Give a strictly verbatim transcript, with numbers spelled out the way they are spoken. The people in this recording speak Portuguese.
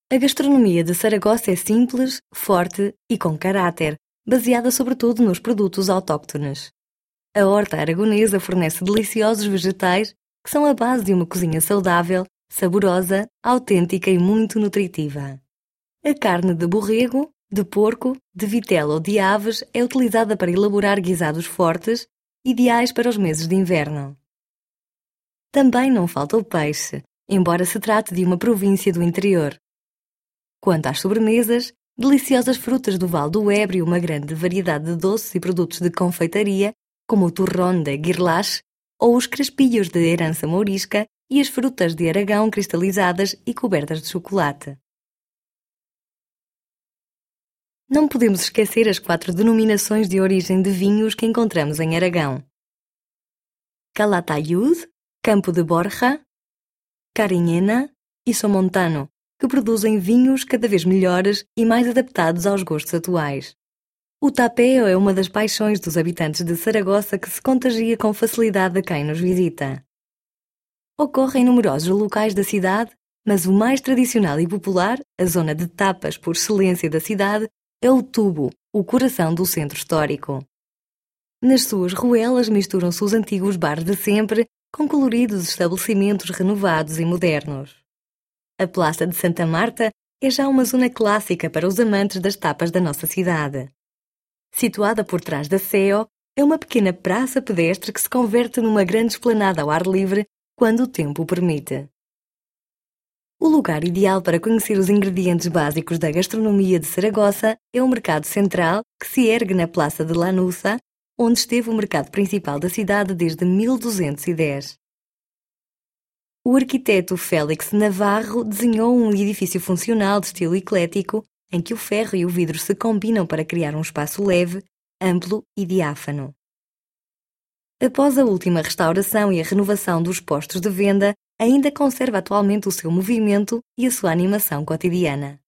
A gastronomia de Saragoça é simples, forte e com caráter, baseada sobretudo nos produtos autóctones. A horta aragonesa fornece deliciosos vegetais que são a base de uma cozinha saudável, saborosa, autêntica e muito nutritiva. A carne de borrego, de porco, de vitela ou de aves é utilizada para elaborar guisados fortes, ideais para os meses de inverno. Também não falta o peixe, embora se trate de uma província do interior. Quanto às sobremesas, deliciosas frutas do Val do Ebro e uma grande variedade de doces e produtos de confeitaria, como o turrón de Guirlache ou os crespilhos de herança mourisca e as frutas de Aragão cristalizadas e cobertas de chocolate. Não podemos esquecer as quatro denominações de origem de vinhos que encontramos em Aragão: Calatayud, Campo de Borja, Cariñena e Somontano, que produzem vinhos cada vez melhores e mais adaptados aos gostos atuais. O tapeo é uma das paixões dos habitantes de Saragoça que se contagia com facilidade a quem nos visita. Ocorre em numerosos locais da cidade, mas o mais tradicional e popular, a zona de tapas por excelência da cidade, é o Tubo, o coração do centro histórico. Nas suas ruelas misturam-se os antigos bares de sempre com coloridos estabelecimentos renovados e modernos. A Praça de Santa Marta é já uma zona clássica para os amantes das tapas da nossa cidade. Situada por trás da C E O, é uma pequena praça pedestre que se converte numa grande esplanada ao ar livre quando o tempo o permite. O lugar ideal para conhecer os ingredientes básicos da gastronomia de Saragoça é o Mercado Central, que se ergue na Praça de Lanuça, onde esteve o mercado principal da cidade desde mil duzentos e dez. O arquiteto Félix Navarro desenhou um edifício funcional de estilo eclético, em que o ferro e o vidro se combinam para criar um espaço leve, amplo e diáfano. Após a última restauração e a renovação dos postos de venda, ainda conserva atualmente o seu movimento e a sua animação cotidiana.